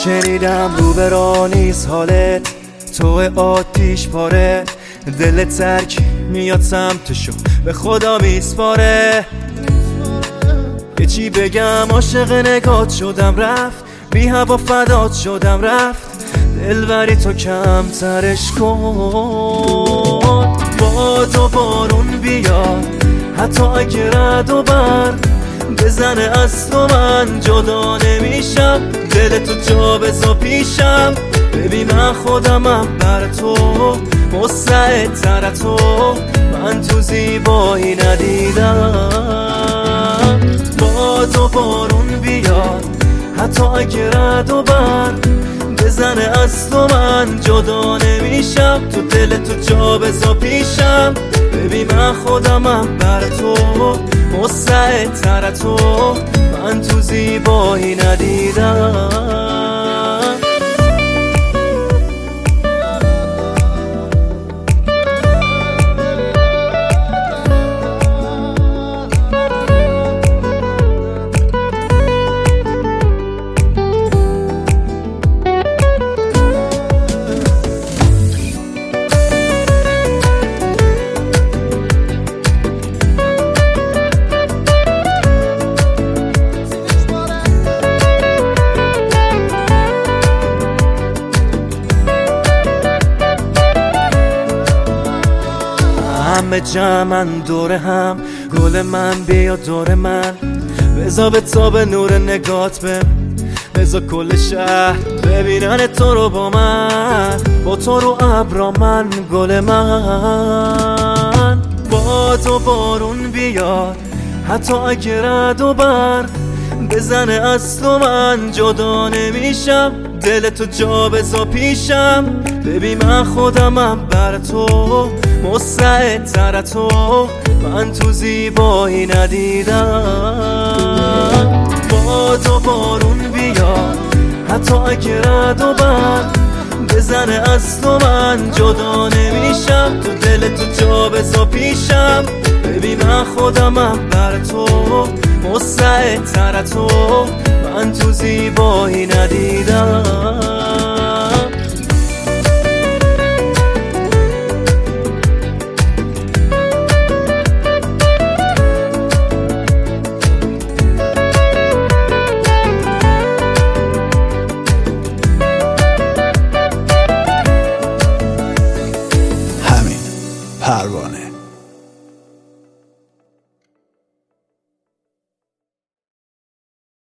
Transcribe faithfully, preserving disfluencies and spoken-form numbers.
شنیدم رو برا نیست حالت، تو آتیش پاره، دلت ترک میاد سمتشو به خدا میسپاره. یه چی بگم عاشق نگات شدم رفت، بی هوا فدات شدم رفت، دلبری تو کم ترش کن. با تو بارون بیاد حتی اگه رد و برق بزنه از تو من جدا نمیشم، دل تو جا بزا پیشم. ببین من خودمم بر تو مستعد تر تو، من تو زیبایی ندیدم. با تو بارون بیاد حتی اگه رد و برق بزنه از تو من جدا نمیشم، تو دل تو جا بزا پیشم. ببین من خودمم بر تو مستعد تر تو، من تو زیبایی ندیدم. همه جمعن دور هم، گل من بیا دور من، بزا به تاب نور نگات به بزا کل شهر ببینن تو رو با من، با تو رو ابرا من گل من. با تو بارون بیاد حتی اگه رد و برق بزنه از تو من جدا نمیشم، دل تو جا بزا پیشم. ببین من خودمم بر تو مستعد تر تو، من تو زیبایی ندیدم. با تو بارون بیاد حتی اگه رد و برق بزنه از تو من جدا نمیشم، تو دل تو جا بزا پیشم. ببین من خودمم بر تو مستعد تر تو، من تو زیبایی ندیدم. پروانه.